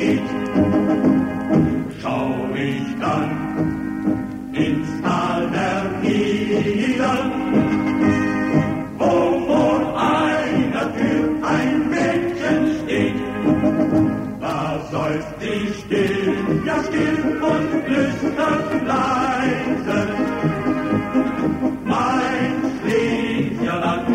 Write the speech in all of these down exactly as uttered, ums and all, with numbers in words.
geht, schau ich dann ins Tal der Nieder, wo vor einer Tür ein Mädchen steht. Da seufzt sie still, ja still und flüstert leise, mein Schlesierland,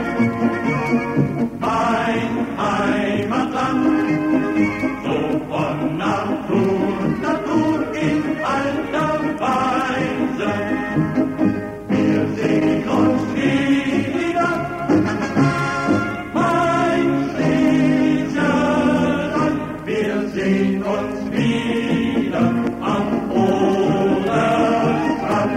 mein Heimatland, so von Natur, Natur in alter Weise. Wir sehen uns wieder, mein Schlesierland, wir sehen uns wieder am Oderstrand.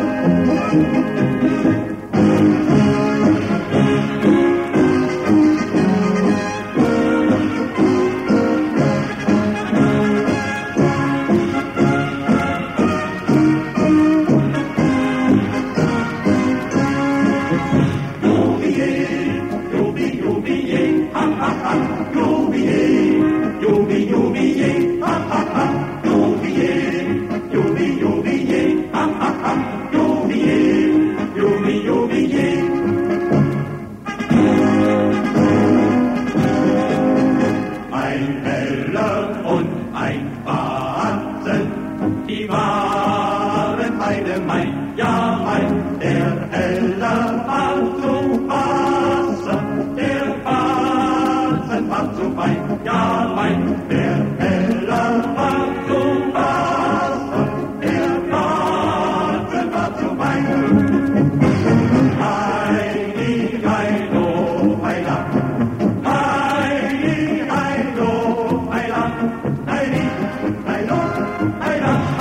Ein Heller und ein Batzen, die waren beide mein, ja mein. Der Heller war zu Bassen, der Bassen war zu fein, ja mein. Der Heller war zu Bassen, der Bassen war zu fein. Heidi, Heido, Heila, Heidi, Heido, Heila, Heidi, Heido, Heila.